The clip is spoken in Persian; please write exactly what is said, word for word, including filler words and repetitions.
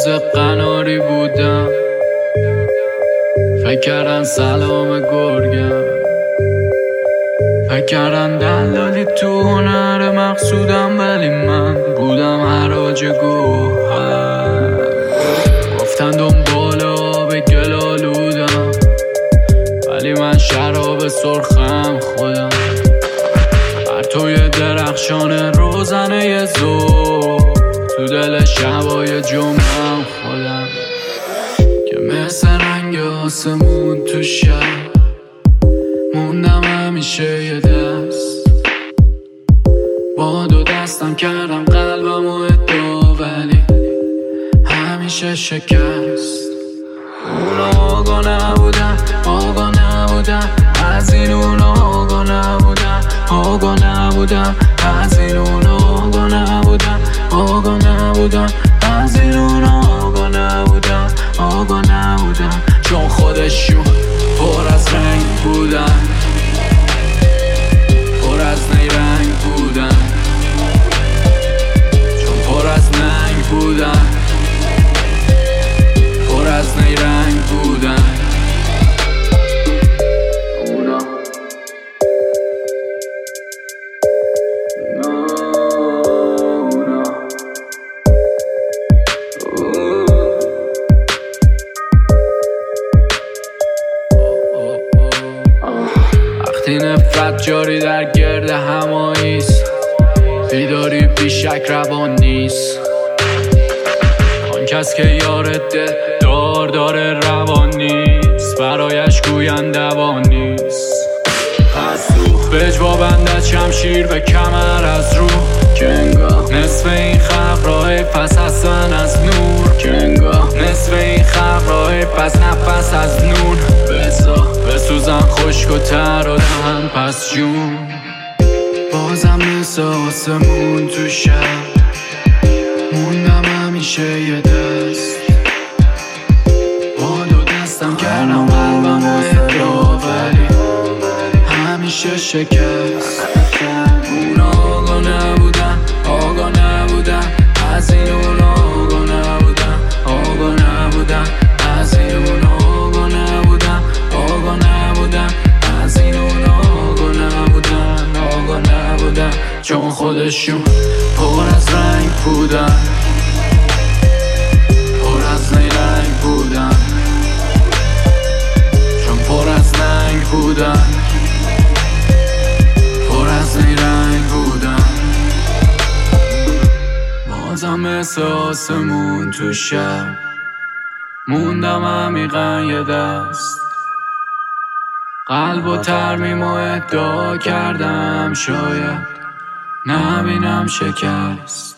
روز قناری بودم، فکر کردن سلام گرگم، فکر کردن دلالی تو هنر مقصودم، ولی من بودم حراج گوهر. گفتن دنبال آب گلالودم، ولی من شراب سرخم خودم. پرتوی درخشان روزنه ظهر، تو دل شبای جمعم خودم، که مثل رنگ آسمون تو شب موندم همیشه یه دست. با دو دستم کردم قلبم و ادعا، ولی همیشه شکست. اونا آگاه نبودن، آگاه نبودن از این، اونا آگاه نبودن، آگاه نبودن از این، اونا آگاه نبودن، آگاه نبودن از این، اونا آگاه نبودن، آگاه نبودن. چون خودشون پر از رنگ بودن، پر از نیرنگ بودن، چون پر از ننگ بودن، پر از نیرنگ بودن. اونا وقتی نفرت جاری در گرد هماییست، بیداری بیشک روان نیست. آن کس که یار دل دار داره روان نیست، برایش گویند دوان نیست. از روح به اجوا بندد شمشیر به کمر از روح، که انگاه نصف این خلق راه پس هستن از نور، که انگاه نصف این خلق راه پس نفس از نون. بسا بسوزن خشک و تر و دهن پس جون، بازم مثل آسمون تو شب موندم همیشه یه دست. با دو دستم کردم قلبم و ادعا، ولی همیشه شکست. اونا آگاه نبودن، آگاه نبودن از این، اونا آگاه نبودن، آگاه نبودن از این، اونا آگاه نبودن، آگاه نبودن از این، اونا آگاه نبودن، آگاه نبودن. چون خودشون پر از رنگ بودن، پر از نیرنگ بودن، چون پر از ننگ بودن، پر از نیرنگ بودن. بازم مثل آسمون تو شب موندم عمیقا یه دست. قلب و ترمیم و ادعا کردم، شاید نبینم شکست.